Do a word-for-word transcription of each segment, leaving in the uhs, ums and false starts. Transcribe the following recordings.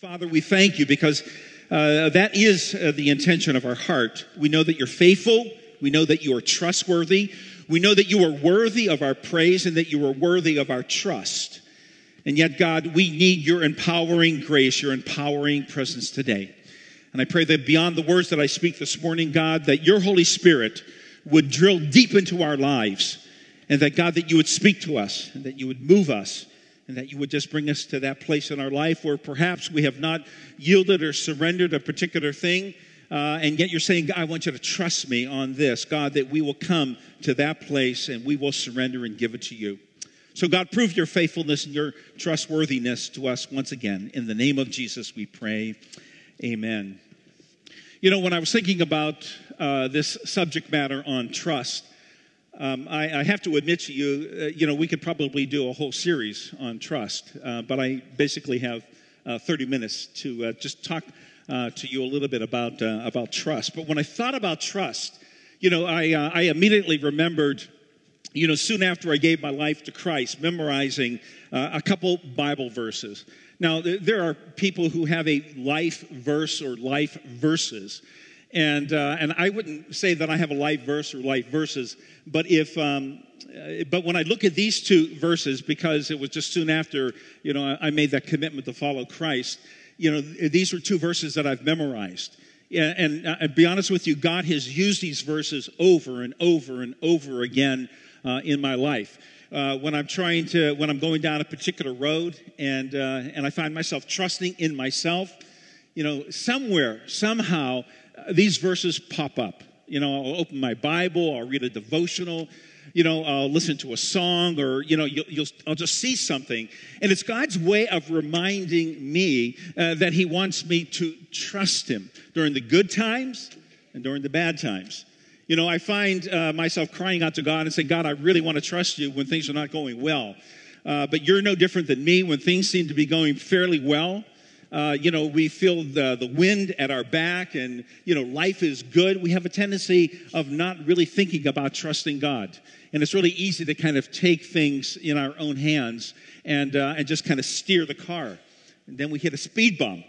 Father, we thank you because uh, that is uh, the intention of our heart. We know that you're faithful. We know that you are trustworthy. We know that you are worthy of our praise and that you are worthy of our trust. And yet, God, we need your empowering grace, your empowering presence today. And I pray that beyond the words that I speak this morning, God, that your Holy Spirit would drill deep into our lives, and that, God, that you would speak to us, and that you would move us, and that you would just bring us to that place in our life where perhaps we have not yielded or surrendered a particular thing, uh, and yet you're saying, God, I want you to trust me on this, God, that we will come to that place and we will surrender and give it to you. So, God, prove your faithfulness and your trustworthiness to us once again. In the name of Jesus, we pray. Amen. You know, when I was thinking about uh, this subject matter on trust, um, I, I have to admit to you, uh, you know, we could probably do a whole series on trust, uh, but I basically have uh, thirty minutes to uh, just talk uh, to you a little bit about uh, about trust. But when I thought about trust, you know, I uh, I immediately remembered, you know, soon after I gave my life to Christ, memorizing uh, a couple Bible verses. Now, there are people who have a life verse or life verses, and uh, and I wouldn't say that I have a life verse or life verses, but if um, but when I look at these two verses, because it was just soon after, you know, I made that commitment to follow Christ, you know, these are two verses that I've memorized. Yeah, and uh, to be honest with you, God has used these verses over and over and over again uh, in my life. Uh, when I'm trying to, when I'm going down a particular road and uh, and I find myself trusting in myself, you know, somewhere, somehow, uh, these verses pop up. You know, I'll open my Bible, I'll read a devotional, you know, I'll listen to a song, or, you know, you'll, you'll I'll just see something. And it's God's way of reminding me uh, that he wants me to trust him during the good times and during the bad times. You know, I find uh, myself crying out to God and saying, God, I really want to trust you when things are not going well. Uh, but you're no different than me when things seem to be going fairly well. Uh, you know, we feel the, the wind at our back and, you know, life is good. We have a tendency of not really thinking about trusting God. And it's really easy to kind of take things in our own hands and, uh, and just kind of steer the car. And then we hit a speed bump.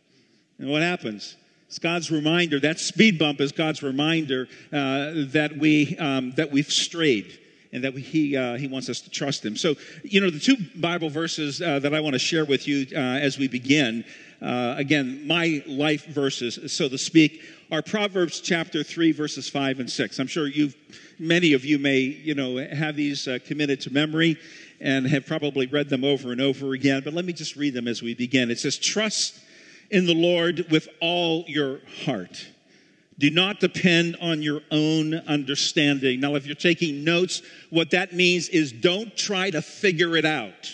And what happens? It's God's reminder. That speed bump is God's reminder uh, that we um, that we've strayed, and that we, he uh, he wants us to trust him. So, you know, the two Bible verses uh, that I want to share with you uh, as we begin, uh, again, my life verses, so to speak, are Proverbs chapter three, verses five and six. I'm sure you've many of you may you know have these uh, committed to memory and have probably read them over and over again. But let me just read them as we begin. It says, "Trust in the Lord with all your heart. Do not depend on your own understanding." Now, if you're taking notes, what that means is don't try to figure it out.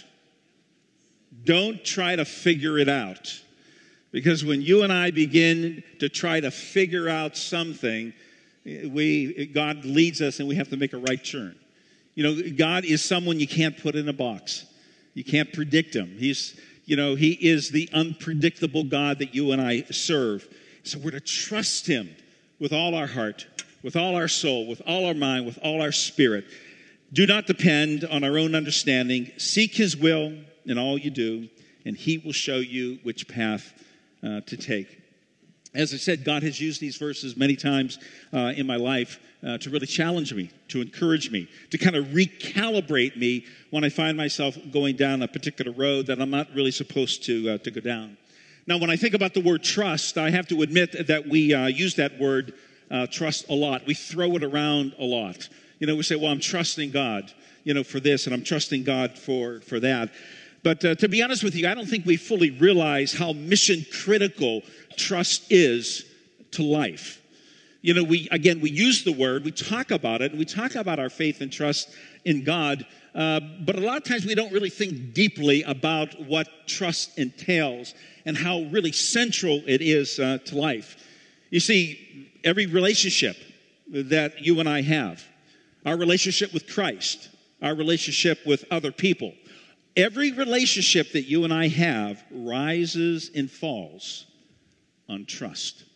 Don't try to figure it out. Because when you and I begin to try to figure out something, we God leads us and we have to make a right turn. You know, God is someone you can't put in a box. You can't predict him. He's You know, he is the unpredictable God that you and I serve. So we're to trust him with all our heart, with all our soul, with all our mind, with all our spirit. Do not depend on our own understanding. Seek his will in all you do, and he will show you which path uh, to take. As I said, God has used these verses many times uh, in my life uh, to really challenge me, to encourage me, to kind of recalibrate me when I find myself going down a particular road that I'm not really supposed to uh, to go down. Now, when I think about the word trust, I have to admit that we uh, use that word uh, trust a lot. We throw it around a lot. You know, we say, well, I'm trusting God, you know, for this, and I'm trusting God for, for that. But uh, to be honest with you, I don't think we fully realize how mission critical trust is to life. You know, we, again, we use the word, we talk about it, and we talk about our faith and trust in God, uh, but a lot of times we don't really think deeply about what trust entails and how really central it is uh, to life. You see, every relationship that you and I have, our relationship with Christ, our relationship with other people, every relationship that you and I have rises and falls on trust.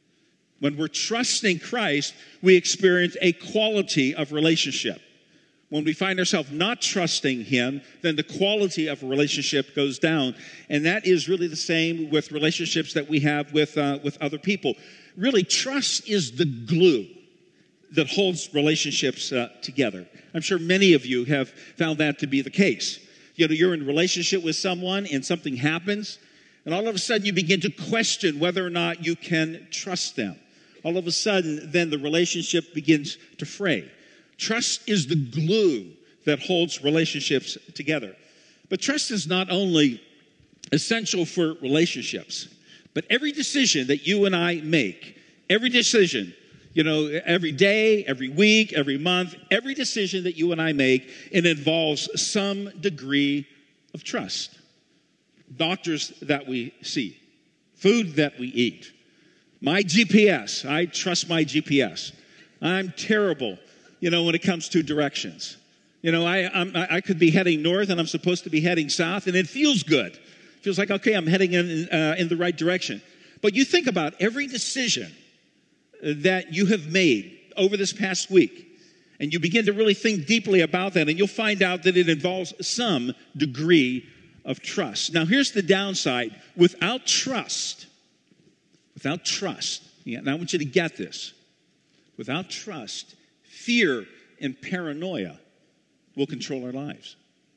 When we're trusting Christ, we experience a quality of relationship. When we find ourselves not trusting him, then the quality of a relationship goes down. And that is really the same with relationships that we have with, uh, with other people. Really, trust is the glue that holds relationships uh, together. I'm sure many of you have found that to be the case. You know, you're in a relationship with someone and something happens, and all of a sudden you begin to question whether or not you can trust them. All of a sudden, then the relationship begins to fray. Trust is the glue that holds relationships together. But trust is not only essential for relationships, but every decision that you and I make, every decision, you know, every day, every week, every month, every decision that you and I make, it involves some degree of trust. Doctors that we see, food that we eat, my G P S, I trust my G P S. I'm terrible, you know, when it comes to directions. You know, I I'm, I could be heading north and I'm supposed to be heading south, and it feels good. It feels like, okay, I'm heading in, uh, in the right direction. But you think about every decision that you have made over this past week, and you begin to really think deeply about that, and you'll find out that it involves some degree of trust. Now, here's the downside. Without trust, without trust, yeah, and I want you to get this, without trust, fear and paranoia will control our lives.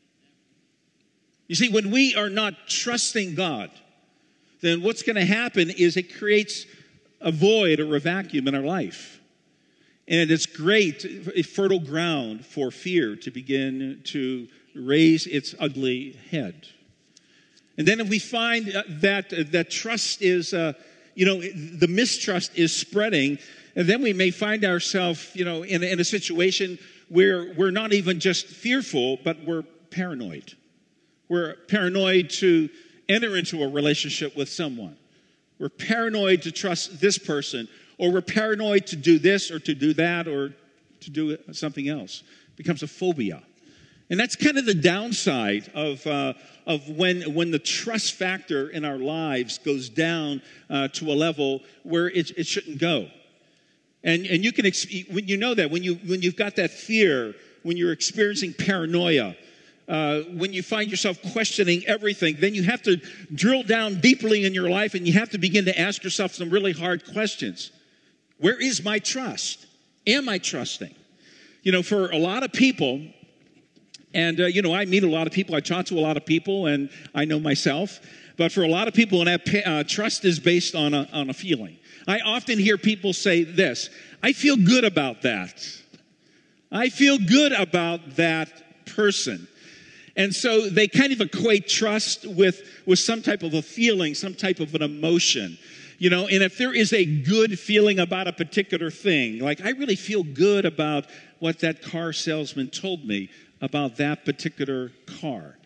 You see, when we are not trusting God, then what's going to happen is it creates a void or a vacuum in our life. And it's great, a fertile ground for fear to begin to raise its ugly head. And then if we find that that trust is, uh, you know, the mistrust is spreading, and then we may find ourselves, you know, in, in a situation where we're not even just fearful, but we're paranoid. We're paranoid to enter into a relationship with someone. We're paranoid to trust this person, or we're paranoid to do this or to do that or to do something else. It becomes a phobia. And that's kind of the downside of uh, of when when the trust factor in our lives goes down uh, to a level where it, it shouldn't go. And and you can when you know that when you when you've got that fear, when you're experiencing paranoia, uh, when you find yourself questioning everything, then you have to drill down deeply in your life, and you have to begin to ask yourself some really hard questions. Where is my trust? Am I trusting? You know, for a lot of people. And, uh, you know, I meet a lot of people. I talk to a lot of people, and I know myself. But for a lot of people, and that, uh, trust is based on a, on a feeling. I often hear people say this, I feel good about that. I feel good about that person. And so they kind of equate trust with, with some type of a feeling, some type of an emotion. You know, and if there is a good feeling about a particular thing, like I really feel good about what that car salesman told me about that particular car.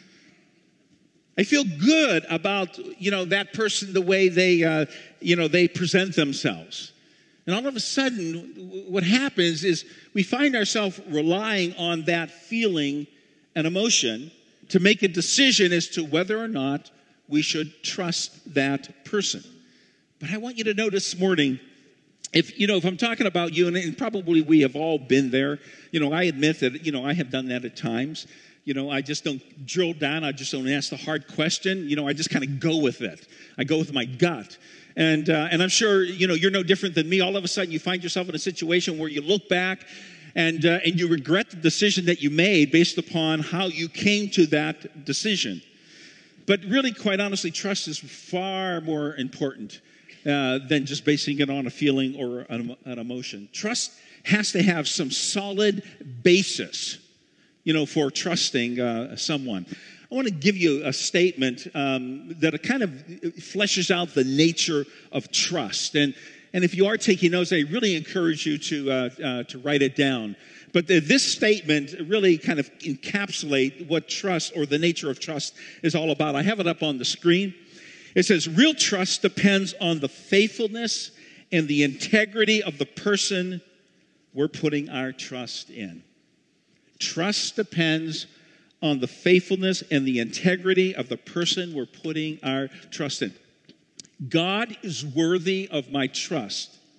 I feel good about, you know, that person, the way they, uh, you know, they present themselves. And all of a sudden, what happens is we find ourselves relying on that feeling and emotion to make a decision as to whether or not we should trust that person. But I want you to know this morning, if, you know, if I'm talking about you, and, and probably we have all been there, you know, I admit that, you know, I have done that at times. You know, I just don't drill down. I just don't ask the hard question. You know, I just kind of go with it. I go with my gut. And uh, and I'm sure, you know, you're no different than me. All of a sudden you find yourself in a situation where you look back and uh, and you regret the decision that you made based upon how you came to that decision. But really, quite honestly, trust is far more important Uh, than just basing it on a feeling or an, an emotion. Trust has to have some solid basis, you know, for trusting uh, someone. I want to give you a statement um, that kind of fleshes out the nature of trust. And and if you are taking notes, I really encourage you to uh, uh, to write it down. But the, this statement really kind of encapsulates what trust or the nature of trust is all about. I have it up on the screen. It says, real trust depends on the faithfulness and the integrity of the person we're putting our trust in. Trust depends on the faithfulness and the integrity of the person we're putting our trust in. God is worthy of my trust,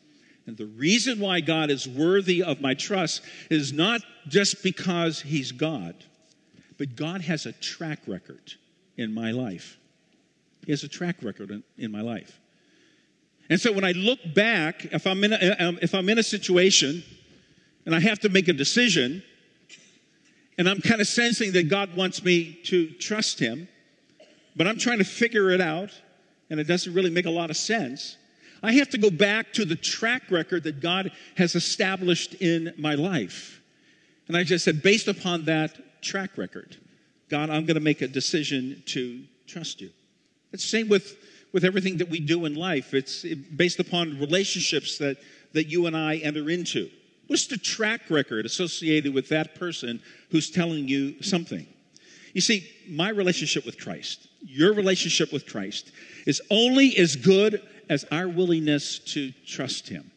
And the reason why God is worthy of my trust is not just because he's God, but God has a track record in my life. He has a track record in, in my life. And so when I look back, if I'm in a, if I'm in a situation and I have to make a decision, and I'm kind of sensing that God wants me to trust him, but I'm trying to figure it out, and it doesn't really make a lot of sense, I have to go back to the track record that God has established in my life. And I just said, based upon that track record, God, I'm going to make a decision to trust you. It's the same with, with everything that we do in life. It's based upon relationships that, that you and I enter into. What's the track record associated with that person who's telling you something? You see, my relationship with Christ, your relationship with Christ, is only as good as our willingness to trust him.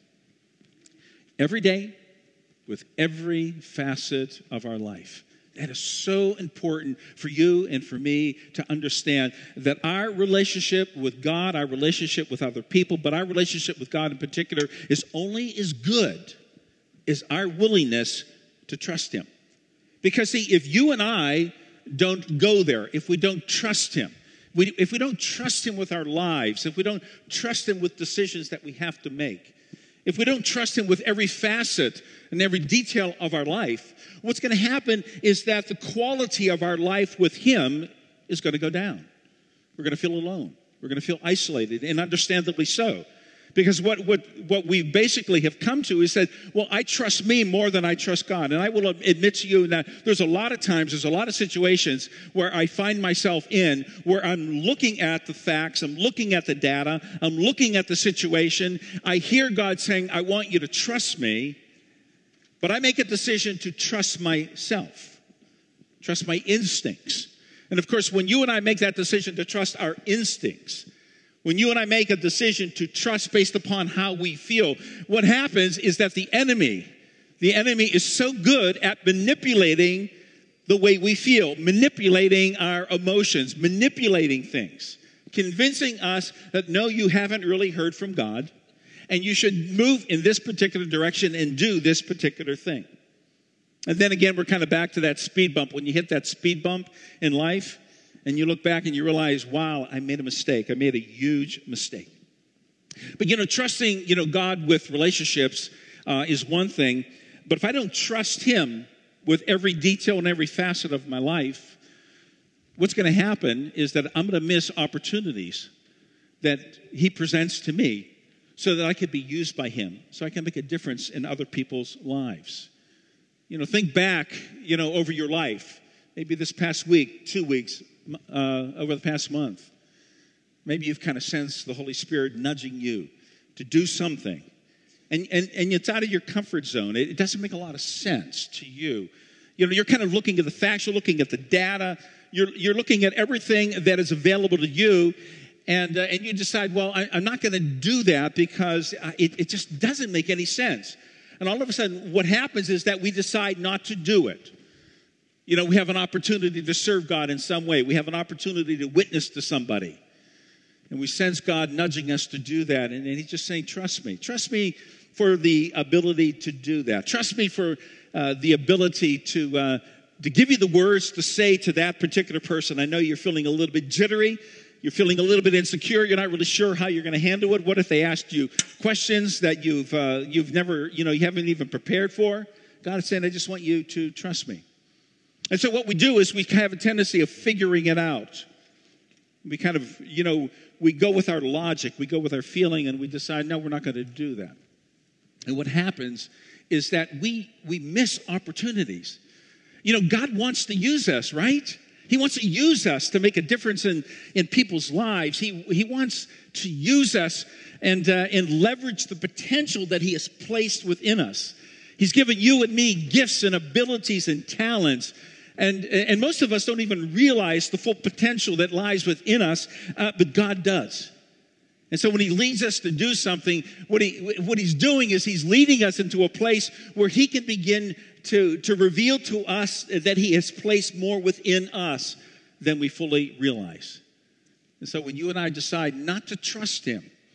Every day, with every facet of our life. That is so important for you and for me to understand that our relationship with God, our relationship with other people, but our relationship with God in particular is only as good as our willingness to trust him. Because see, if you and I don't go there, if we don't trust him, we, if we don't trust him with our lives, if we don't trust him with decisions that we have to make, if we don't trust him with every facet and every detail of our life, what's going to happen is that the quality of our life with him is going to go down. We're going to feel alone. We're going to feel isolated, and understandably so. Because what, what, what we basically have come to is that, well, I trust me more than I trust God. And I will admit to you that there's a lot of times, there's a lot of situations where I find myself in, where I'm looking at the facts, I'm looking at the data, I'm looking at the situation. I hear God saying, I want you to trust me, but I make a decision to trust myself, trust my instincts. And of course, when you and I make that decision to trust our instincts, when you and I make a decision to trust based upon how we feel, what happens is that the enemy, the enemy is so good at manipulating the way we feel, manipulating our emotions, manipulating things, convincing us that no, you haven't really heard from God, and you should move in this particular direction and do this particular thing. And then again, we're kind of back to that speed bump. When you hit that speed bump in life, and you look back and you realize, wow, I made a mistake. I made a huge mistake. But, you know, trusting, you know, God with relationships uh, is one thing. But if I don't trust him with every detail and every facet of my life, what's going to happen is that I'm going to miss opportunities that he presents to me so that I could be used by him, so I can make a difference in other people's lives. You know, think back, you know, over your life. Maybe this past week, two weeks, Uh, over the past month. Maybe you've kind of sensed the Holy Spirit nudging you to do something. And, and, and it's out of your comfort zone. It, it doesn't make a lot of sense to you. You know, you're kind of looking at the facts, you're looking at the data, you're, you're looking at everything that is available to you, and, uh, and you decide, well, I, I'm not going to do that because it, it just doesn't make any sense. And all of a sudden, what happens is that we decide not to do it. You know, we have an opportunity to serve God in some way. We have an opportunity to witness to somebody. And we sense God nudging us to do that. And, and he's just saying, trust me. Trust me for the ability to do that. Trust me for uh, the ability to, uh, to give you the words to say to that particular person. I know you're feeling a little bit jittery. You're feeling a little bit insecure. You're not really sure how you're going to handle it. What if they asked you questions that you've, uh, you've never, you know, you haven't even prepared for? God is saying, I just want you to trust me. And so what we do is we have a tendency of figuring it out. We kind of, you know, we go with our logic, we go with our feeling, and we decide, no, we're not going to do that. And what happens is that we we miss opportunities. You know, God wants to use us, right? He wants to use us to make a difference in, in people's lives. He, he wants to use us and, uh, and leverage the potential that he has placed within us. He's given you and me gifts and abilities and talents. And, and most of us don't even realize the full potential that lies within us, uh, but God does. And so when he leads us to do something, what he what he's doing is he's leading us into a place where he can begin to, to reveal to us that he has placed more within us than we fully realize. And so when you and I decide not to trust him,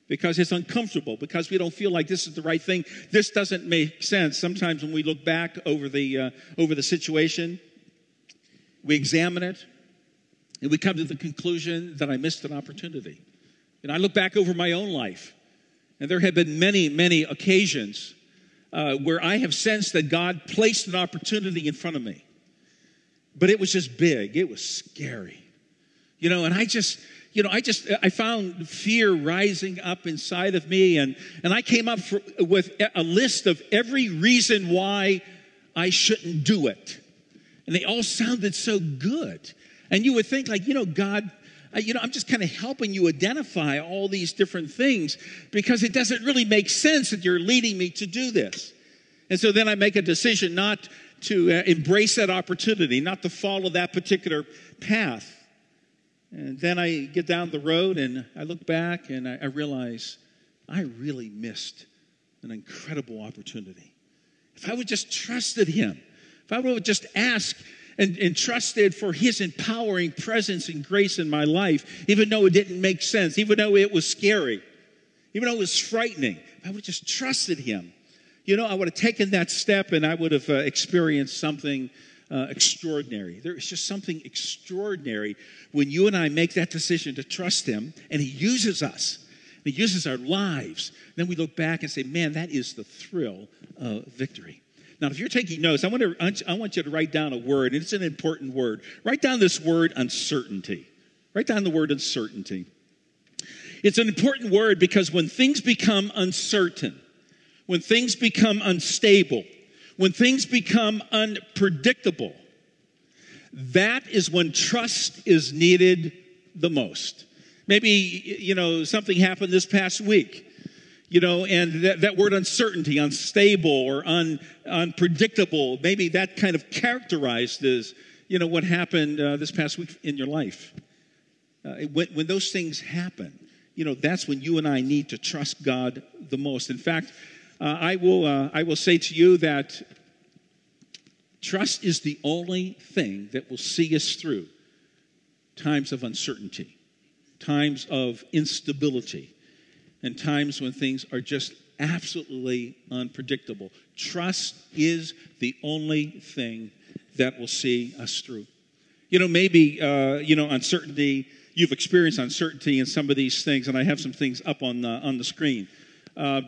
because it's uncomfortable, because we don't feel like this is the right thing. This doesn't make sense. Sometimes when we look back over the uh, over the situation, we examine it, and we come to the conclusion that I missed an opportunity. And I look back over my own life, and there have been many, many occasions uh, where I have sensed that God placed an opportunity in front of me. But it was just big. It was scary. You know, and I just, you know, I just, I found fear rising up inside of me. And, and I came up for, with a list of every reason why I shouldn't do it. And they all sounded so good. And you would think like, you know, God, you know, I'm just kind of helping you identify all these different things because it doesn't really make sense that you're leading me to do this. And so then I make a decision not to uh, embrace that opportunity, not to follow that particular path. And then I get down the road and I look back and I, I realize I really missed an incredible opportunity. If I would just trusted him, if I would just ask and, and trusted for his empowering presence and grace in my life, even though it didn't make sense, even though it was scary, even though it was frightening, if I would have just trusted him, you know, I would have taken that step and I would have uh, experienced something uh, extraordinary. There is just something extraordinary when you and I make that decision to trust him, and he uses us. He uses our lives. Then we look back and say, man, that is the thrill of victory. Now, if you're taking notes, I want, to, I want you to write down a word, and it's an important word. Write down this word, uncertainty. Write down the word uncertainty. It's an important word because when things become uncertain, when things become unstable, when things become unpredictable, that is when trust is needed the most. Maybe, you know, something happened this past week. You know, and that, that word uncertainty, unstable or un, unpredictable, maybe that kind of characterized as, you know, what happened uh, this past week in your life. Uh, when, when those things happen, you know, that's when you and I need to trust God the most. In fact, uh, I will uh, I will say to you that trust is the only thing that will see us through times of uncertainty, times of instability, and times when things are just absolutely unpredictable. Trust is the only thing that will see us through. You know, maybe, uh, you know, uncertainty, you've experienced uncertainty in some of these things, and I have some things up on the, on the screen. Uh,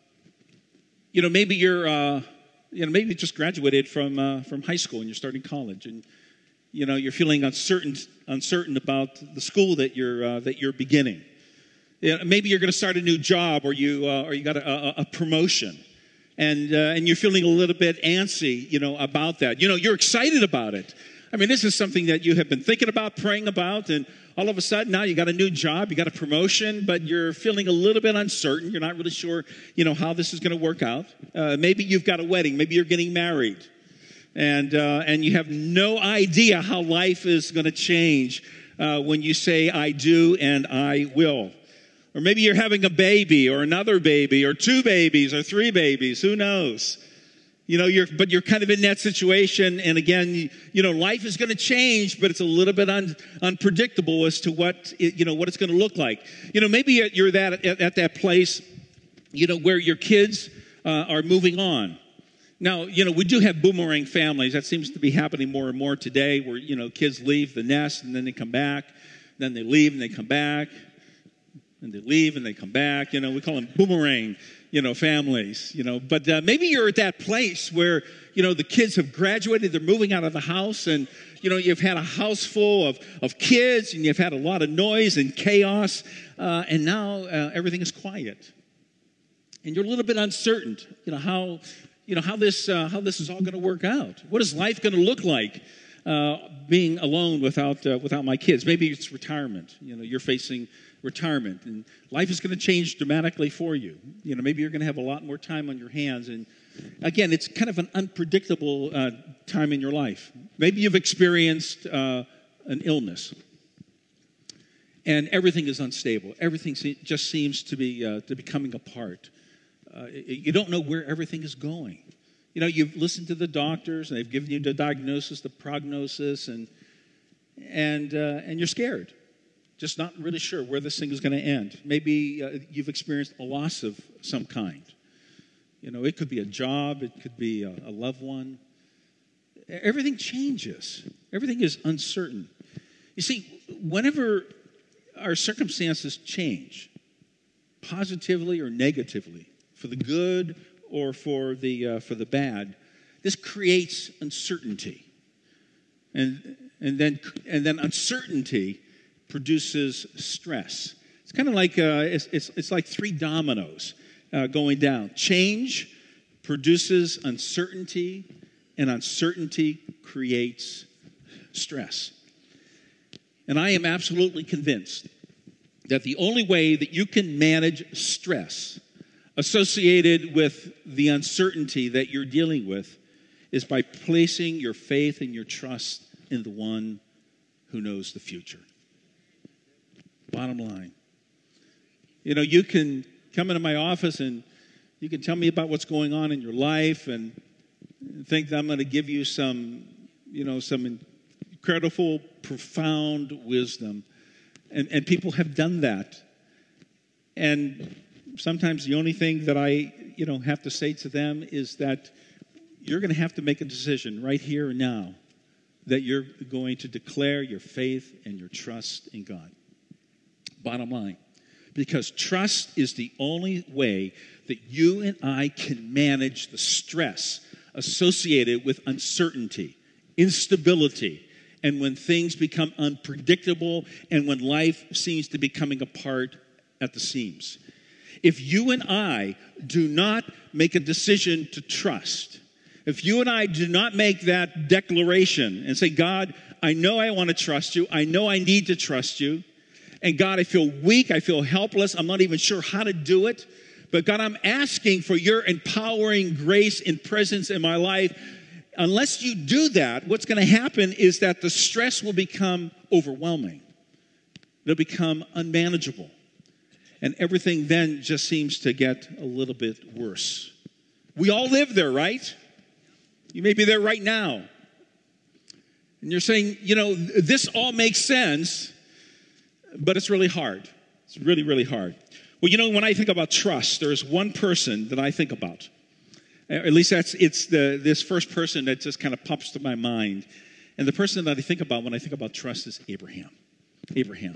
you know, maybe you're, uh, you know, maybe you just graduated from, uh, from high school and you're starting college, and, you know, you're feeling uncertain, uncertain about the school that you're, uh, that you're beginning. You know, maybe you're going to start a new job, or you uh, or you got a, a, a promotion, and uh, and you're feeling a little bit antsy, you know, about that. You know, you're excited about it. I mean, this is something that you have been thinking about, praying about, and all of a sudden now you got a new job, you got a promotion, but you're feeling a little bit uncertain. You're not really sure, you know, how this is going to work out. Uh, maybe you've got a wedding. Maybe you're getting married, and uh, and you have no idea how life is going to change uh, when you say "I do" and "I will." Or maybe you're having a baby or another baby or two babies or three babies. Who knows? You know, you're, but you're kind of in that situation. And again, you, you know, life is going to change, but it's a little bit un, unpredictable as to what, it, you know, what it's going to look like. You know, maybe you're that at, at that place, you know, where your kids uh, are moving on. Now, you know, we do have boomerang families. That seems to be happening more and more today, where, you know, kids leave the nest and then they come back. Then they leave and they come back. And they leave and they come back. You know, we call them boomerang, you know, families, you know. But uh, maybe you're at that place where, you know, the kids have graduated. They're moving out of the house. And, you know, you've had a house full of, of kids. And you've had a lot of noise and chaos. Uh, and now uh, everything is quiet. And you're a little bit uncertain, you know, how, you know, how this, uh, how this is all going to work out. What is life going to look like uh, being alone without, uh, without my kids? Maybe it's retirement. You know, you're facing retirement, and life is going to change dramatically for you. You know, maybe you're going to have a lot more time on your hands, and again, it's kind of an unpredictable uh, time in your life. Maybe you've experienced uh, an illness, and everything is unstable. Everything se- just seems to be uh, to be coming apart. Uh, you don't know where everything is going. You know, you've listened to the doctors, and they've given you the diagnosis, the prognosis, and and uh, and you're scared. just not really sure where this thing is going to end. Maybe uh, you've experienced a loss of some kind. You know, it could be a job, it could be a, a loved one. Everything changes. Everything is uncertain. You see, whenever our circumstances change, positively or negatively, for the good or for the uh, for the bad, this creates uncertainty, and and then and then uncertainty produces stress. It's kind of like uh, it's, it's it's like three dominoes uh, going down. Change produces uncertainty, and uncertainty creates stress. And I am absolutely convinced that the only way that you can manage stress associated with the uncertainty that you're dealing with is by placing your faith and your trust in the one who knows the future. Bottom line. You know, you can come into my office and you can tell me about what's going on in your life and think that I'm going to give you some, you know, some incredible, profound wisdom. And, and people have done that. And sometimes the only thing that I, you know, have to say to them is that you're going to have to make a decision right here and now that you're going to declare your faith and your trust in God. Bottom line. Because trust is the only way that you and I can manage the stress associated with uncertainty, instability, and when things become unpredictable and when life seems to be coming apart at the seams. If you and I do not make a decision to trust, if you and I do not make that declaration and say, God, I know I want to trust you. I know I need to trust you. And God, I feel weak. I feel helpless. I'm not even sure how to do it. But God, I'm asking for your empowering grace and presence in my life. Unless you do that, what's going to happen is that the stress will become overwhelming. It'll become unmanageable. And everything then just seems to get a little bit worse. We all live there, right? You may be there right now. And you're saying, you know, this all makes sense, but it's really hard. It's really, really hard. Well, you know, when I think about trust, there's one person that I think about. At least that's it's the this first person that just kind of pops to my mind. And the person that I think about when I think about trust is Abraham. Abraham.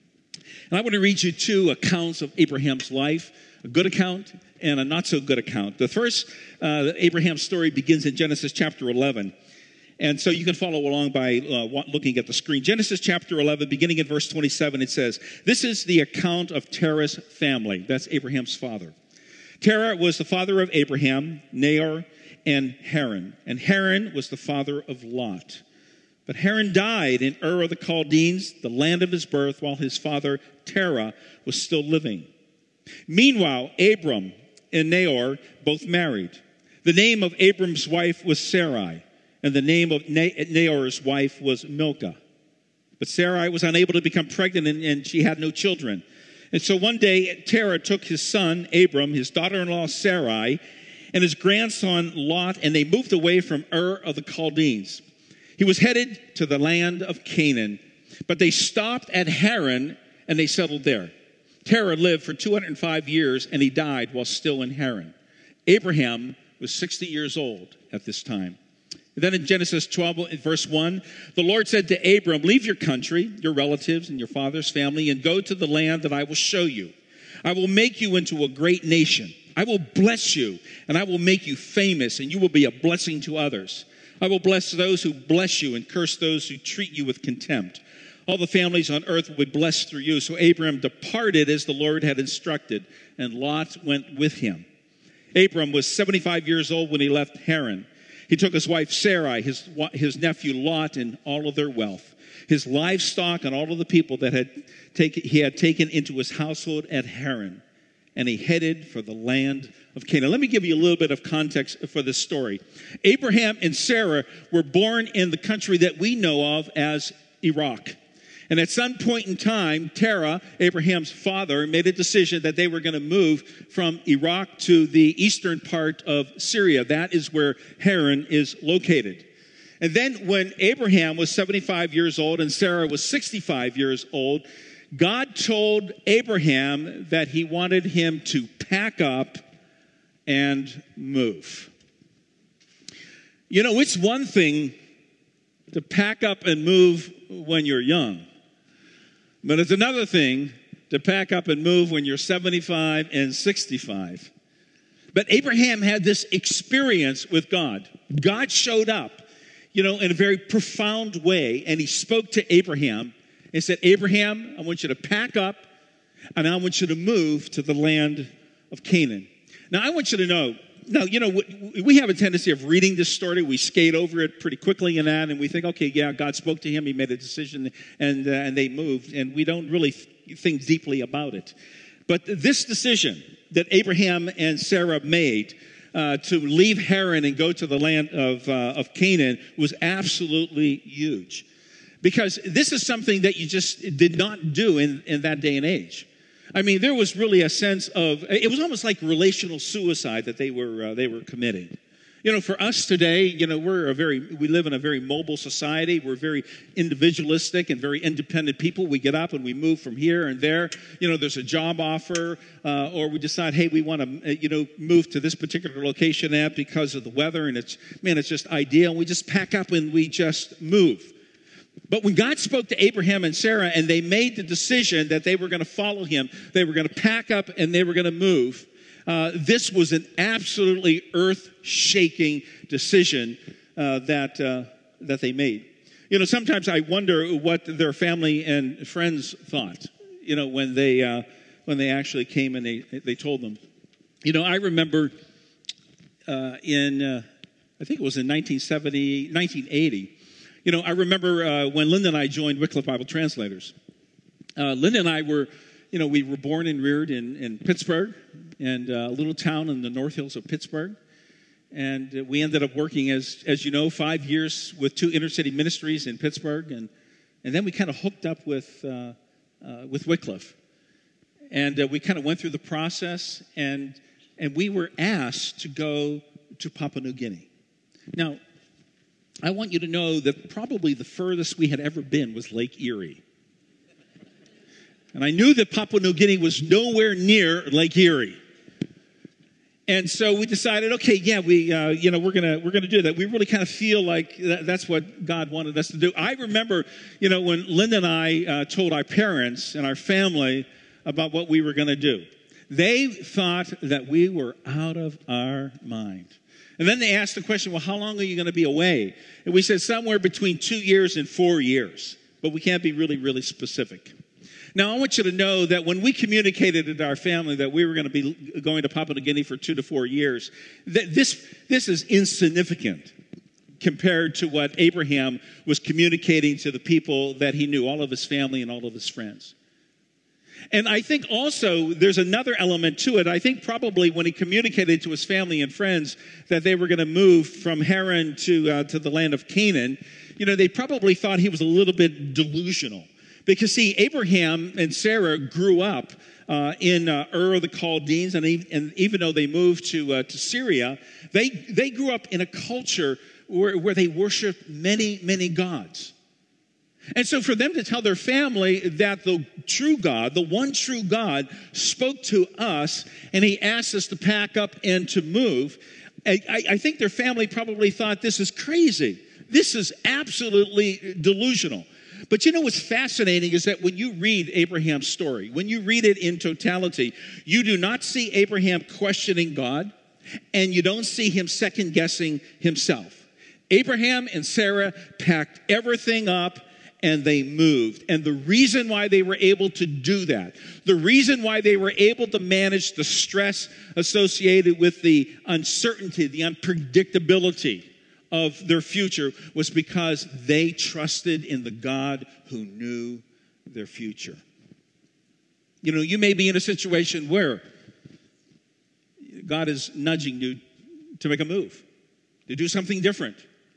And I want to read you two accounts of Abraham's life, a good account and a not so good account. The first, uh, Abraham's story begins in Genesis chapter eleven. And so you can follow along by uh, looking at the screen. Genesis chapter eleven, beginning in verse twenty-seven, it says, this is the account of Terah's family. That's Abraham's father. Terah was the father of Abraham, Nahor, and Haran. And Haran was the father of Lot. But Haran died in Ur of the Chaldeans, the land of his birth, while his father Terah was still living. Meanwhile, Abram and Nahor both married. The name of Abram's wife was Sarai, and the name of Nahor's wife was Milcah. But Sarai was unable to become pregnant, and, and she had no children. And so one day, Terah took his son, Abram, his daughter-in-law, Sarai, and his grandson, Lot, and they moved away from Ur of the Chaldeans. He was headed to the land of Canaan, but they stopped at Haran, and they settled there. Terah lived for two hundred five years, and he died while still in Haran. Abraham was sixty years old at this time. And then in Genesis twelve, verse one, the Lord said to Abram, leave your country, your relatives, and your father's family, and go to the land that I will show you. I will make you into a great nation. I will bless you, and I will make you famous, and you will be a blessing to others. I will bless those who bless you and curse those who treat you with contempt. All the families on earth will be blessed through you. So Abram departed as the Lord had instructed, and Lot went with him. Abram was seventy-five years old when he left Haran. He took his wife Sarai, his, his nephew Lot, and all of their wealth, his livestock, and all of the people that had taken, he had taken into his household at Haran. And he headed for the land of Canaan. Let me give you a little bit of context for this story. Abraham and Sarah were born in the country that we know of as Iraq. And at some point in time, Terah, Abraham's father, made a decision that they were going to move from Iraq to the eastern part of Syria. That is where Haran is located. And then when Abraham was seventy-five years old and Sarah was sixty-five years old, God told Abraham that he wanted him to pack up and move. You know, it's one thing to pack up and move when you're young, but it's another thing to pack up and move when you're seventy-five and sixty-five. But Abraham had this experience with God. God showed up, you know, in a very profound way, and he spoke to Abraham and said, Abraham, I want you to pack up, and I want you to move to the land of Canaan. Now, I want you to know, now, you know, we have a tendency of reading this story. We skate over it pretty quickly in that, and we think, okay, yeah, God spoke to him, he made a decision, and, uh, and they moved, and we don't really think deeply about it. But this decision that Abraham and Sarah made uh, to leave Haran and go to the land of, uh, of Canaan was absolutely huge. Because this is something that you just did not do in, in that day and age. I mean, there was really a sense of, it was almost like relational suicide that they were uh, they were committing. You know, for us today, you know, we're a very, we live in a very mobile society. We're very individualistic and very independent people. We get up and we move from here and there. You know, there's a job offer, uh, or we decide, hey, we want to, you know, move to this particular location now because of the weather, and it's, man, it's just ideal. And we just pack up and we just move. But when God spoke to Abraham and Sarah and they made the decision that they were going to follow him, they were going to pack up and they were going to move, uh, this was an absolutely earth-shaking decision uh, that, uh, that they made. You know, sometimes I wonder what their family and friends thought, you know, when they, uh, when they actually came and they, they told them. You know, I remember uh, in, uh, I think it was in nineteen seventy, nineteen eighty, you know, I remember uh, when Linda and I joined Wycliffe Bible Translators. Uh, Linda and I were, you know, we were born and reared in, in Pittsburgh, and uh, a little town in the North Hills of Pittsburgh. And uh, we ended up working, as as you know, five years with two inner city ministries in Pittsburgh, and and then we kind of hooked up with uh, uh, with Wycliffe, and uh, we kind of went through the process, and and we were asked to go to Papua New Guinea. Now, I want you to know that probably the furthest we had ever been was Lake Erie. And I knew that Papua New Guinea was nowhere near Lake Erie. And so we decided, okay, yeah, we, uh, you know, we're gonna we're gonna do that. We really kind of feel like that, that's what God wanted us to do. I remember, you know, when Linda and I uh, told our parents and our family about what we were going to do. They thought that we were out of our mind. And then they asked the question, well, how long are you going to be away? And we said somewhere between two years and four years. But we can't be really, really specific. Now, I want you to know that when we communicated to our family that we were going to be going to Papua New Guinea for two to four years, that this, this is insignificant compared to what Abraham was communicating to the people that he knew, all of his family and all of his friends. And I think also there's another element to it. I think probably when he communicated to his family and friends that they were going to move from Haran to uh, to the land of Canaan, you know, they probably thought he was a little bit delusional. Because, see, Abraham and Sarah grew up uh, in uh, Ur of the Chaldeans, and, and even though they moved to uh, to Syria, they they grew up in a culture where, where they worshiped many, many gods. And so for them to tell their family that the true God, the one true God, spoke to us, and he asked us to pack up and to move, I, I think their family probably thought, this is crazy. This is absolutely delusional. But you know what's fascinating is that when you read Abraham's story, when you read it in totality, you do not see Abraham questioning God, and you don't see him second-guessing himself. Abraham and Sarah packed everything up, and they moved. And the reason why they were able to do that, the reason why they were able to manage the stress associated with the uncertainty, the unpredictability of their future, was because they trusted in the God who knew their future. You know, you may be in a situation where God is nudging you to make a move, to do something different.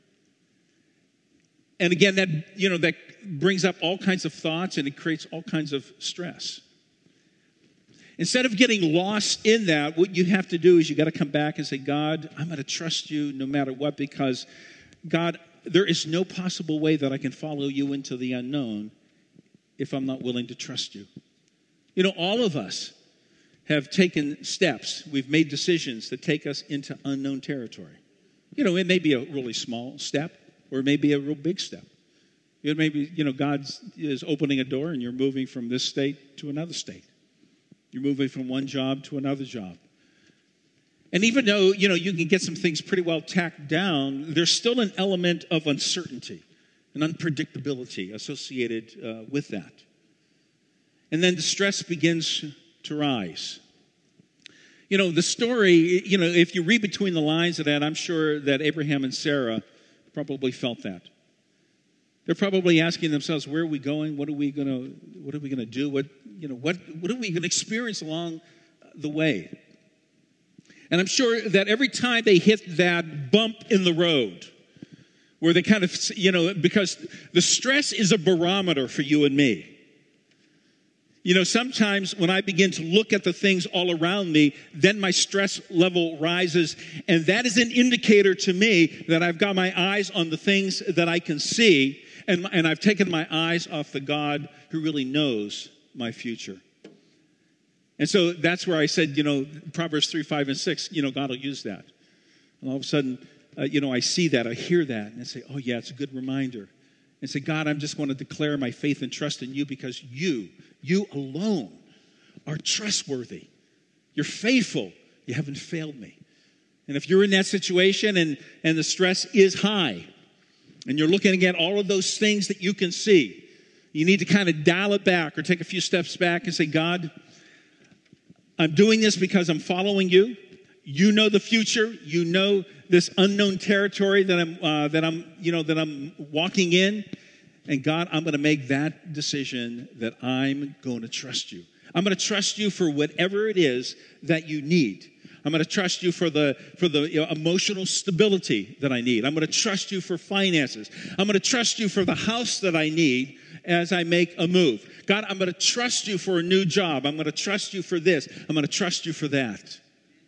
And again, that, you know, that brings up all kinds of thoughts, and it creates all kinds of stress. Instead of getting lost in that, what you have to do is you got to come back and say, God, I'm going to trust you no matter what, because God, there is no possible way that I can follow you into the unknown if I'm not willing to trust you? You know, all of us have taken steps. We've made decisions that take us into unknown territory. You know, it may be a really small step, or it may be a real big step. It may be, you know, God is opening a door and you're moving from this state to another state. You're moving from one job to another job. And even though, you know, you can get some things pretty well tacked down, there's still an element of uncertainty and unpredictability associated uh, with that. And then the stress begins to rise. You know, the story, you know, if you read between the lines of that, I'm sure that Abraham and Sarah probably felt that. They're probably asking themselves, where are we going? What are we going to, what are we going to do? What, you know, what, what are we going to experience along the way? And I'm sure that every time they hit that bump in the road, where they kind of, you know, because the stress is a barometer for you and me. You know, sometimes when I begin to look at the things all around me, then my stress level rises. And that is an indicator to me that I've got my eyes on the things that I can see. And, and I've taken my eyes off the God who really knows my future. And so that's where I said, you know, Proverbs three, five, and six, you know, God will use that. And all of a sudden, uh, you know, I see that, I hear that, and I say, oh yeah, it's a good reminder. And say, God, I just want to declare my faith and trust in you because you, you alone are trustworthy. You're faithful. You haven't failed me. And if you're in that situation and, and the stress is high, and you're looking at all of those things that you can see, you need to kind of dial it back or take a few steps back and say, God, I'm doing this because I'm following you. You know the future. You know this unknown territory that I'm, uh, that I'm, you know, that I'm walking in. And God, I'm going to make that decision that I'm going to trust you. I'm going to trust you for whatever it is that you need. I'm going to trust you for the for the you know, emotional stability that I need. I'm going to trust you for finances. I'm going to trust you for the house that I need as I make a move. God, I'm going to trust you for a new job. I'm going to trust you for this. I'm going to trust you for that.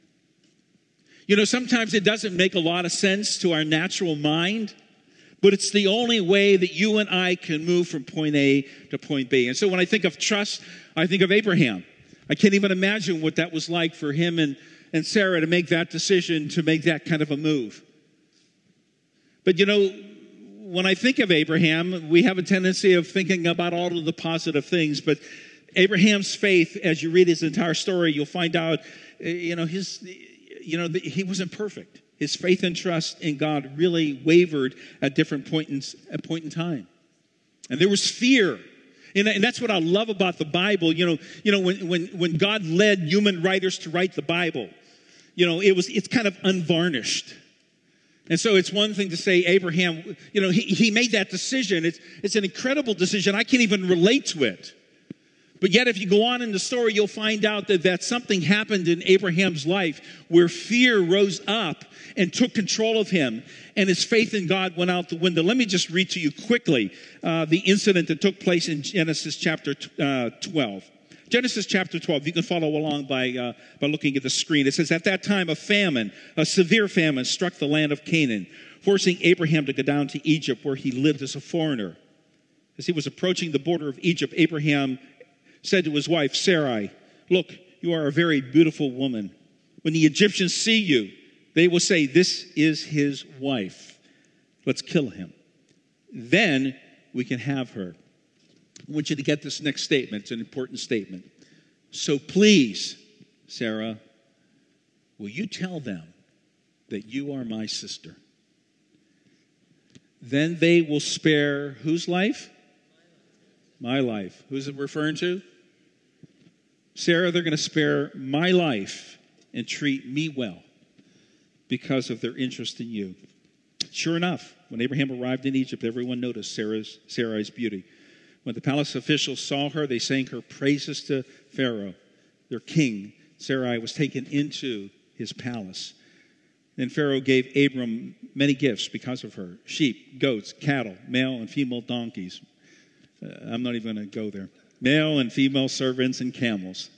You know, sometimes it doesn't make a lot of sense to our natural mind, but it's the only way that you and I can move from point A to point B. And so when I think of trust, I think of Abraham. I can't even imagine what that was like for him and, and Sarah to make that decision, to make that kind of a move. But you know, when I think of Abraham, we have a tendency of thinking about all of the positive things, but Abraham's faith, as you read his entire story, you'll find out, you know, his, you know, he wasn't perfect. His faith and trust in God really wavered at different points in, at point in time. And there was fear. And, and that's what I love about the Bible. You know, you know, when, when, when God led human writers to write the Bible, you know, it was, it's kind of unvarnished. And so it's one thing to say, Abraham, you know, he, he made that decision. It's, it's an incredible decision. I can't even relate to it. But yet, if you go on in the story, you'll find out that, that something happened in Abraham's life where fear rose up and took control of him, and his faith in God went out the window. Let me just read to you quickly uh, the incident that took place in Genesis chapter uh, twelve. Genesis chapter twelve, you can follow along by, uh, by looking at the screen. It says, at that time, a famine, a severe famine, struck the land of Canaan, forcing Abraham to go down to Egypt, where he lived as a foreigner. As he was approaching the border of Egypt, Abraham said to his wife, Sarai, look, you are a very beautiful woman. When the Egyptians see you, they will say, this is his wife. Let's kill him. Then we can have her. I want you to get this next statement. It's an important statement. So please, Sarah, will you tell them that you are my sister? Then they will spare whose life? My life. Who's it referring to? Sarah, they're going to spare my life and treat me well because of their interest in you. Sure enough, when Abraham arrived in Egypt, everyone noticed Sarah's, Sarai's beauty. When the palace officials saw her, they sang her praises to Pharaoh, their king. Sarai was taken into his palace. Then Pharaoh gave Abram many gifts because of her: sheep, goats, cattle, male and female donkeys. Uh, I'm not even going to go there. Male and female servants and camels.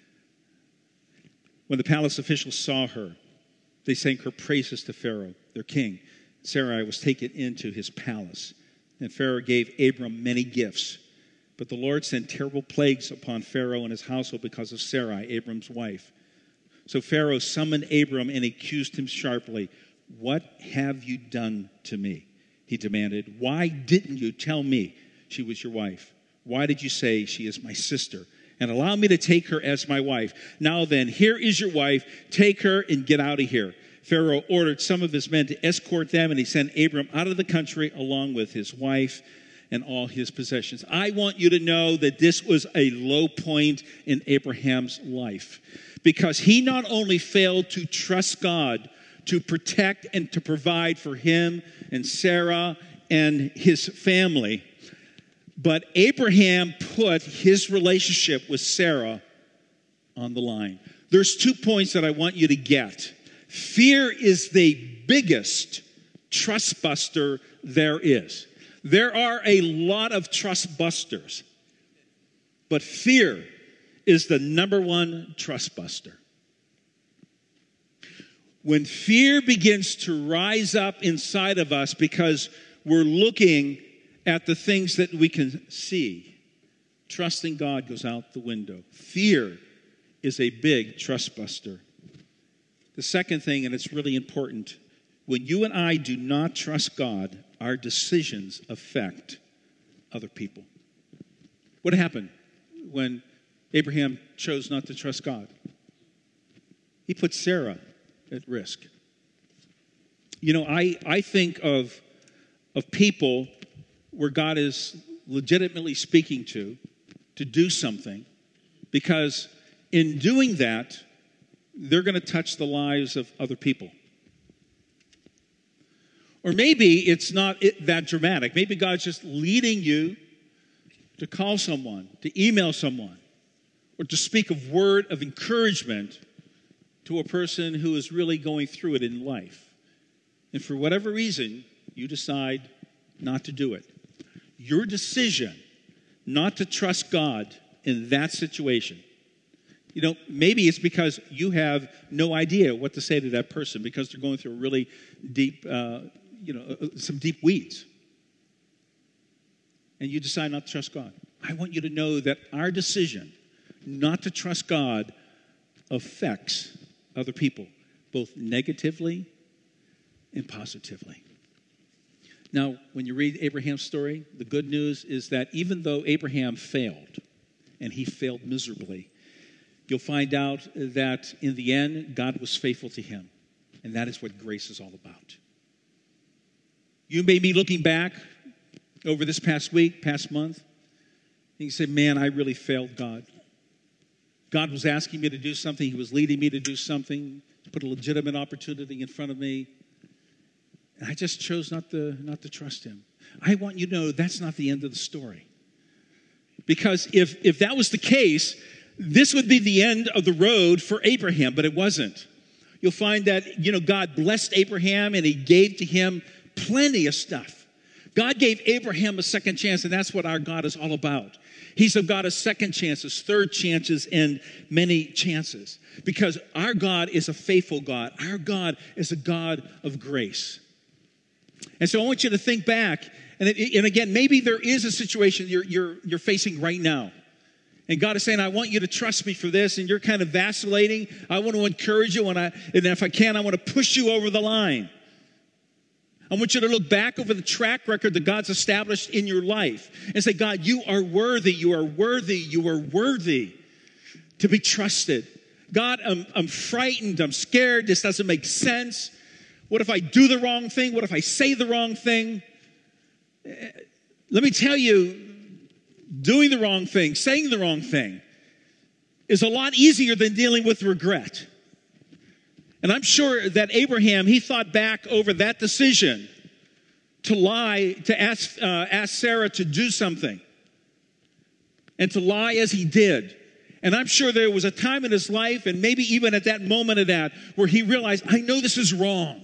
When the palace officials saw her, they sang her praises to Pharaoh, their king. Sarai was taken into his palace. And Pharaoh gave Abram many gifts. But the Lord sent terrible plagues upon Pharaoh and his household because of Sarai, Abram's wife. So Pharaoh summoned Abram and accused him sharply. What have you done to me? He demanded. Why didn't you tell me she was your wife? Why did you say she is my sister? And allow me to take her as my wife. Now then, here is your wife. Take her and get out of here. Pharaoh ordered some of his men to escort them, and he sent Abram out of the country along with his wife and all his possessions. I want you to know that this was a low point in Abraham's life, because he not only failed to trust God to protect and to provide for him and Sarah and his family, but Abraham put his relationship with Sarah on the line. There's two points that I want you to get. Fear is the biggest trust buster there is. There are a lot of trust busters, but fear is the number one trust buster. When fear begins to rise up inside of us because we're looking at the things that we can see, trusting God goes out the window. Fear is a big trust buster. The second thing, and it's really important, when you and I do not trust God, our decisions affect other people. What happened when Abraham chose not to trust God? He put Sarah at risk. You know, I, I think of, of people where God is legitimately speaking to, to do something, because in doing that, they're going to touch the lives of other people. Or maybe it's not it, that dramatic. Maybe God's just leading you to call someone, to email someone, or to speak a word of encouragement to a person who is really going through it in life. And for whatever reason, you decide not to do it. Your decision not to trust God in that situation, you know, maybe it's because you have no idea what to say to that person because they're going through a really deep, uh, you know, some deep weeds. And you decide not to trust God. I want you to know that our decision not to trust God affects other people, both negatively and positively. Now, when you read Abraham's story, the good news is that even though Abraham failed, and he failed miserably, you'll find out that in the end, God was faithful to him. And that is what grace is all about. You may be looking back over this past week, past month, and you say, man, I really failed God. God was asking me to do something. He was leading me to do something, to put a legitimate opportunity in front of me. And I just chose not to, not to trust him. I want you to know that's not the end of the story. Because if, if that was the case, this would be the end of the road for Abraham, but it wasn't. You'll find that, you know, God blessed Abraham and he gave to him plenty of stuff. God gave Abraham a second chance, and that's what our God is all about. He's a God of second chances, third chances, and many chances. Because our God is a faithful God. Our God is a God of grace. And so I want you to think back, and, it, and again, maybe there is a situation you're, you're, you're facing right now. And God is saying, I want you to trust me for this, and you're kind of vacillating. I want to encourage you, and, I, and if I can, I want to push you over the line. I want you to look back over the track record that God's established in your life and say, God, you are worthy, you are worthy, you are worthy to be trusted. God, I'm, I'm frightened, I'm scared, this doesn't make sense. What if I do the wrong thing? What if I say the wrong thing? Let me tell you, doing the wrong thing, saying the wrong thing is a lot easier than dealing with regret. And I'm sure that Abraham, he thought back over that decision to lie, to ask, uh, ask Sarah to do something, and to lie as he did. And I'm sure there was a time in his life, and maybe even at that moment of that, where he realized, I know this is wrong.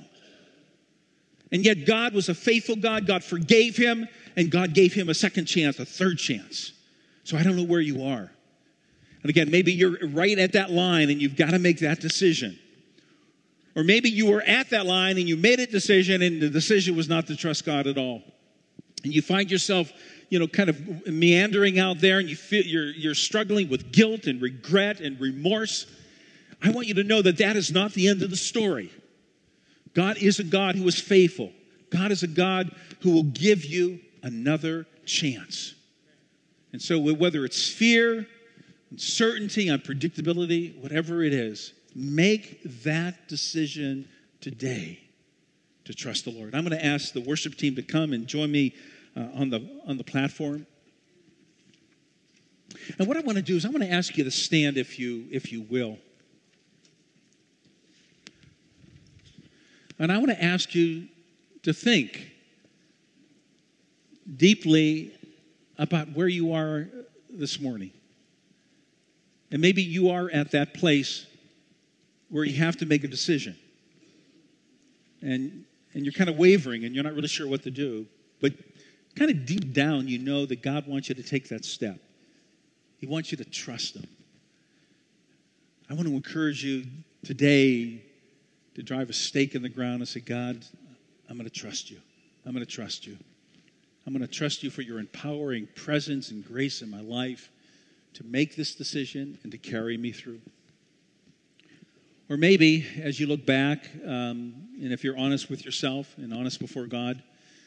And yet God was a faithful God. God forgave him, and God gave him a second chance, a third chance. So I don't know where you are. And again, maybe you're right at that line, and you've got to make that decision. Or maybe you were at that line and you made a decision and the decision was not to trust God at all. And you find yourself you know, kind of meandering out there and you feel you're, you're struggling with guilt and regret and remorse, I want you to know that that is not the end of the story. God is a God who is faithful. God is a God who will give you another chance. And so whether it's fear, uncertainty, unpredictability, whatever it is, make that decision today to trust the Lord. I'm going to ask the worship team to come and join me uh, on the on the platform. And what I want to do is I want to ask you to stand if you if you will. And I want to ask you to think deeply about where you are this morning. And maybe you are at that place where you have to make a decision. And, and you're kind of wavering and you're not really sure what to do. But kind of deep down, you know that God wants you to take that step. He wants you to trust Him. I want to encourage you today to drive a stake in the ground and say, God, I'm going to trust you. I'm going to trust you. I'm going to trust you for your empowering presence and grace in my life to make this decision and to carry me through. Or maybe, as you look back, um, and if you're honest with yourself and honest before God,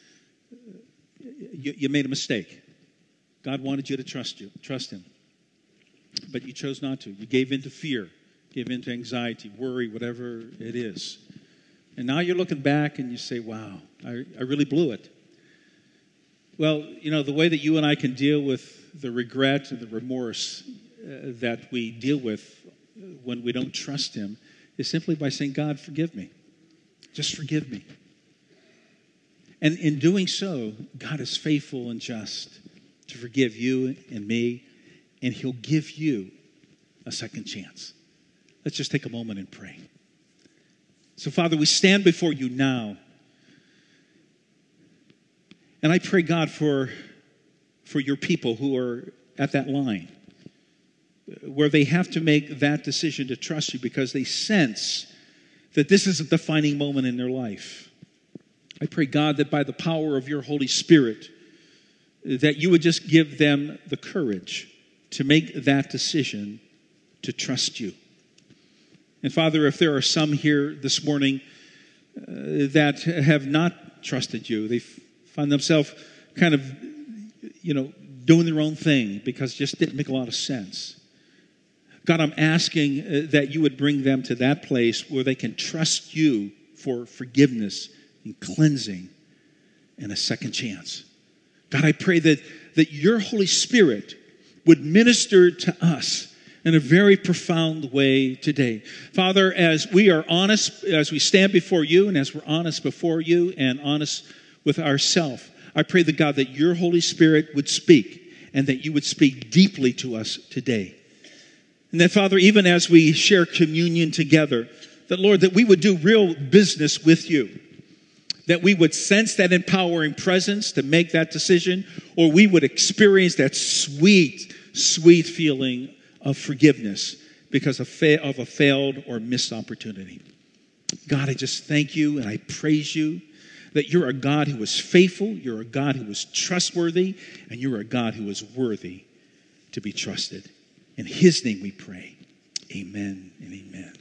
you, you made a mistake. God wanted you to trust you, trust Him. But you chose not to. You gave in to fear, gave in to anxiety, worry, whatever it is. And now you're looking back and you say, wow, I, I really blew it. Well, you know, the way that you and I can deal with the regret and the remorse uh, that we deal with when we don't trust Him is simply by saying, God, forgive me. Just forgive me. And in doing so, God is faithful and just to forgive you and me, and He'll give you a second chance. Let's just take a moment and pray. So, Father, we stand before you now. And I pray, God, for, for your people who are at that line, where they have to make that decision to trust you because they sense that this is a defining moment in their life. I pray, God, that by the power of your Holy Spirit, that you would just give them the courage to make that decision to trust you. And Father, if there are some here this morning uh, that have not trusted you, they find themselves kind of, you know, doing their own thing because it just didn't make a lot of sense. God, I'm asking uh, that you would bring them to that place where they can trust you for forgiveness and cleansing and a second chance. God, I pray that, that your Holy Spirit would minister to us in a very profound way today. Father, as we are honest, as we stand before you and as we're honest before you and honest with ourselves, I pray that, God, that your Holy Spirit would speak and that you would speak deeply to us today. And that, Father, even as we share communion together, that, Lord, that we would do real business with you. That we would sense that empowering presence to make that decision, or we would experience that sweet, sweet feeling of forgiveness because of, fa- of a failed or missed opportunity. God, I just thank you and I praise you that you're a God who is faithful, you're a God who is trustworthy, and you're a God who is worthy to be trusted. In His name we pray. Amen and amen.